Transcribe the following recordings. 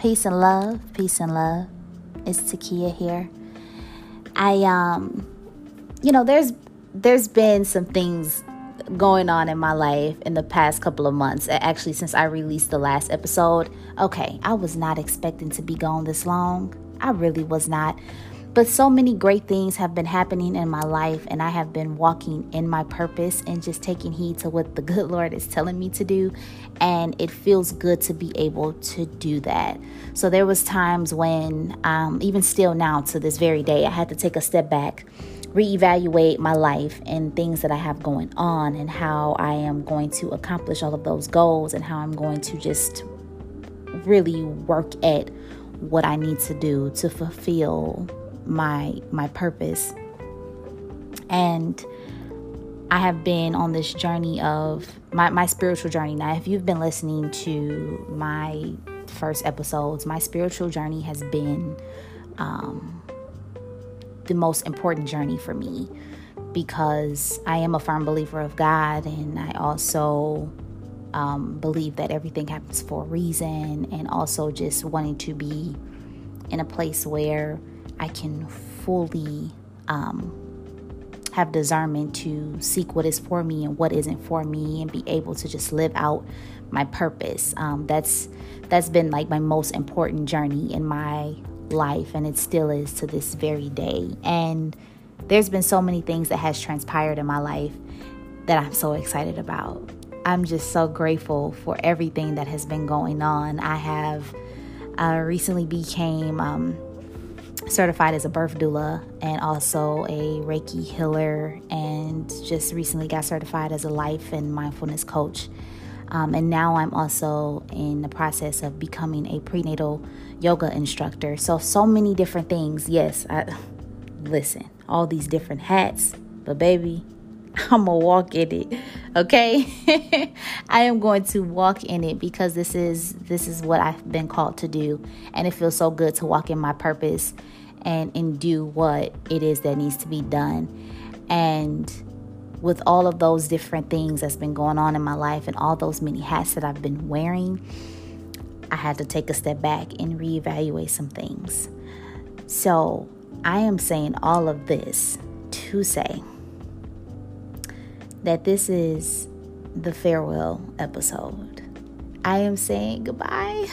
Peace and love. Peace and love. It's Takia here. There's been some things going on in my life in the past couple of months. Actually, since I released the last episode. Okay, I was not expecting to be gone this long. I really was not. But so many great things have been happening in my life, and I have been walking in my purpose and just taking heed to what the good Lord is telling me to do. And it feels good to be able to do that. So there was times when, even still now to this very day, I had to take a step back, reevaluate my life and things that I have going on and how I am going to accomplish all of those goals and how I'm going to just really work at what I need to do to fulfill my purpose. And I have been on this journey of my spiritual journey. Now, if you've been listening to my first episodes, my spiritual journey has been the most important journey for me, because I am a firm believer of God, and I also believe that everything happens for a reason, and also just wanting to be in a place where I can fully have discernment to seek what is for me and what isn't for me, and be able to just live out my purpose. That's been like my most important journey in my life, and it still is to this very day. And there's been so many things that has transpired in my life that I'm so excited about. I'm just so grateful for everything that has been going on. I have recently became certified as a birth doula and also a Reiki healer, and just recently got certified as a life and mindfulness coach. And now I'm also in the process of becoming a prenatal yoga instructor. So many different things. Yes, listen, all these different hats, but baby, I'm gonna walk in it. Okay. I am going to walk in it because this is what I've been called to do. And it feels so good to walk in my purpose and do what it is that needs to be done. And with all of those different things that's been going on in my life and all those many hats that I've been wearing, I had to take a step back and reevaluate some things. So I am saying all of this to say that this is the farewell episode. I am saying goodbye.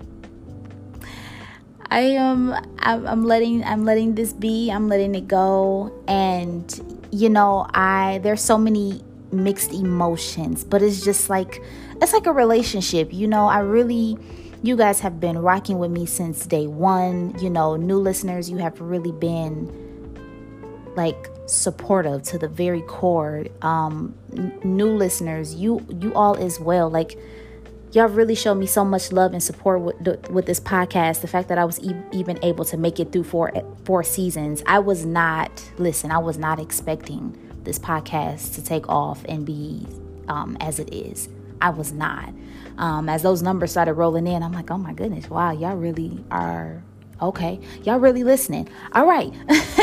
I'm letting this be. I'm letting it go. And there's so many mixed emotions, but it's just like a relationship. You guys have been rocking with me since day one. New listeners, you have really been like supportive to the very core. New listeners, you all as well. Like, y'all really showed me so much love and support with this podcast. The fact that I was even able to make it through four seasons. I was not expecting this podcast to take off and be as it is. I was not. As those numbers started rolling in, I'm like, oh my goodness, wow, y'all really are okay. Y'all really listening. All right.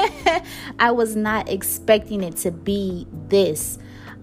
I was not expecting it to be this.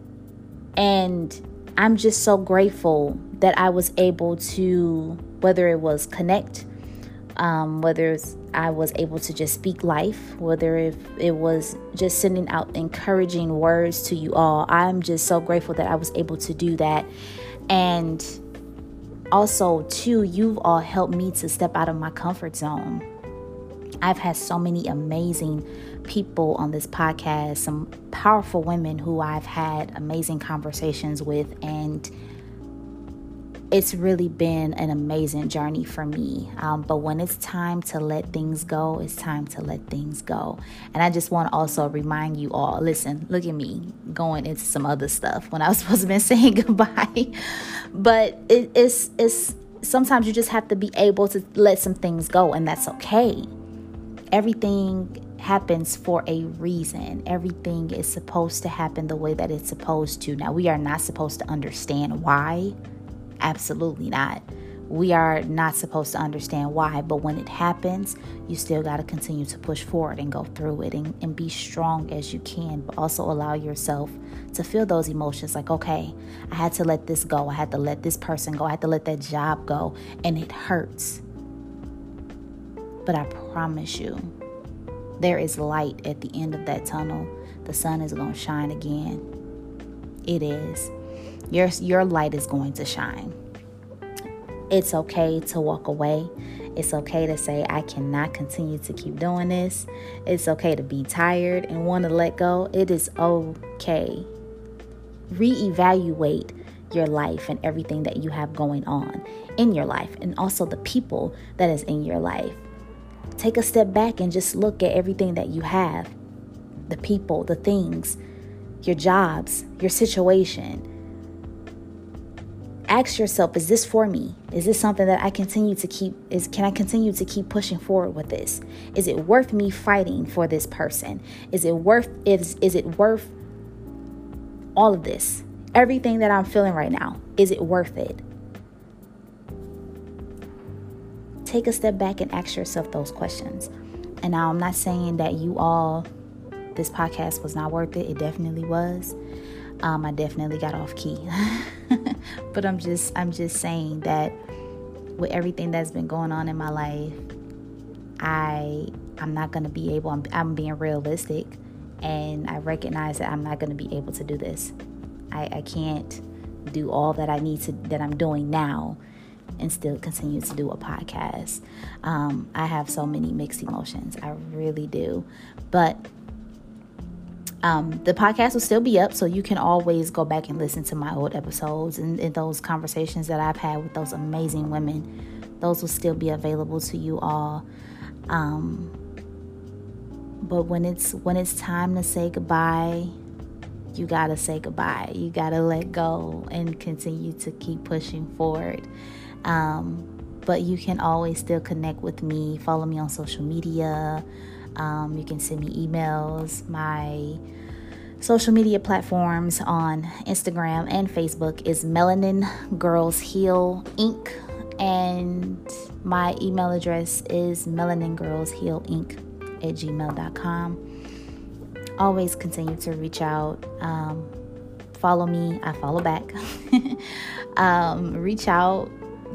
And I'm just so grateful that I was able to, whether it was connect, whether I was able to just speak life, whether it was just sending out encouraging words to you all. I'm just so grateful that I was able to do that. And also, too, you've all helped me to step out of my comfort zone. I've had so many amazing people on this podcast, some powerful women who I've had amazing conversations with, and it's really been an amazing journey for me. But when it's time to let things go, it's time to let things go. And I just want to also remind you all, listen, look at me going into some other stuff when I was supposed to be saying goodbye. But it's sometimes you just have to be able to let some things go, and that's okay. Everything happens for a reason. Everything is supposed to happen the way that it's supposed to. Now, we are not supposed to understand why. Absolutely not. We are not supposed to understand why, but when it happens, you still got to continue to push forward and go through it and be strong as you can, but also allow yourself to feel those emotions like, okay, I had to let this go. I had to let this person go. I had to let that job go, and it hurts. But I promise you, there is light at the end of that tunnel. The sun is going to shine again. It is. Your light is going to shine. It's okay to walk away. It's okay to say, I cannot continue to keep doing this. It's okay to be tired and want to let go. It is okay. Reevaluate your life and everything that you have going on in your life, and also the people that is in your life. Take a step back and just look at everything that you have, the people, the things, your jobs, your situation. Ask yourself, is this for me? Is this something that can I continue to keep pushing forward with this? Is it worth me fighting for this person? Is it worth all of this? Everything that I'm feeling right now, is it worth it? Take a step back and ask yourself those questions. And now I'm not saying that this podcast was not worth it. It definitely was. I definitely got off key. But I'm just saying that with everything that's been going on in my life, I'm not going to be able, I'm being realistic, and I recognize that I'm not going to be able to do this. I can't do all that that I'm doing now and still continue to do a podcast. I have so many mixed emotions. I really do. But the podcast will still be up, so you can always go back and listen to my old episodes and those conversations that I've had with those amazing women. Those will still be available to you all. But when it's time to say goodbye, you gotta say goodbye. You gotta let go and continue to keep pushing forward. But you can always still connect with me. Follow me on social media. You can send me emails. My social media platforms on Instagram and Facebook is Melanin Girls Heal Inc. And my email address is melaningirlshealinc@gmail.com. Always continue to reach out. Follow me. I follow back. Reach out,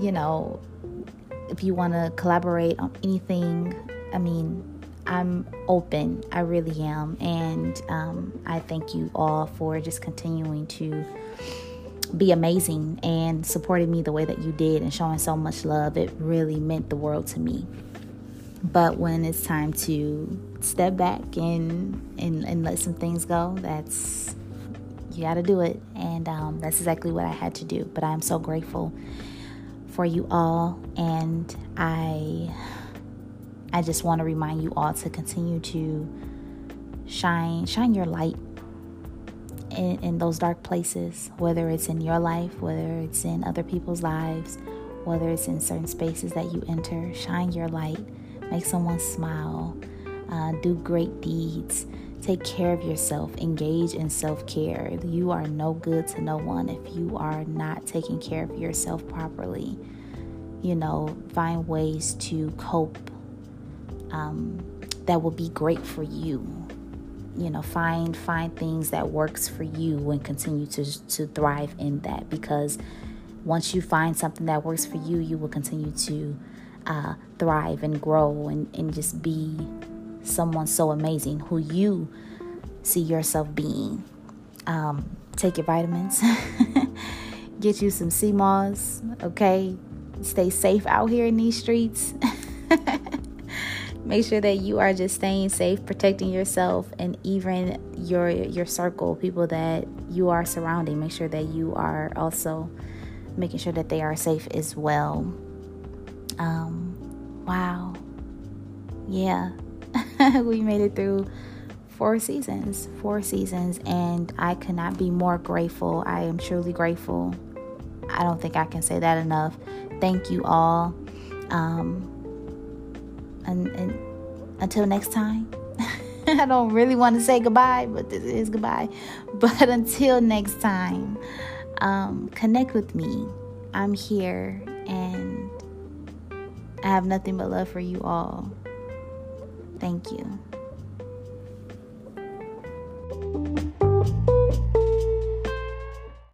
if you want to collaborate on anything. I'm open. I really am. And I thank you all for just continuing to be amazing and supporting me the way that you did and showing so much love. It really meant the world to me. But when it's time to step back and let some things go, you got to do it. And that's exactly what I had to do. But I am so grateful for you all. And I just want to remind you all to continue to shine your light in those dark places, whether it's in your life, whether it's in other people's lives, whether it's in certain spaces that you enter. Shine your light. Make someone smile. Do great deeds. Take care of yourself. Engage in self-care. You are no good to no one if you are not taking care of yourself properly. Find ways to cope that will be great for you. Find things that works for you and continue to thrive in that, because once you find something that works for you, you will continue to thrive and grow and just be someone so amazing who you see yourself being. Take your vitamins. Get you some sea moss, okay? Stay safe out here in these streets. Make sure that you are just staying safe, protecting yourself, and even your circle, people that you are surrounding. Make sure that you are also making sure that they are safe as well. Wow. Yeah. We made it through 4 seasons, and I could not be more grateful. I am truly grateful. I don't think I can say that enough. Thank you all. And until next time, I don't really want to say goodbye, but this is goodbye. But until next time, connect with me. I'm here, and I have nothing but love for you all. Thank you.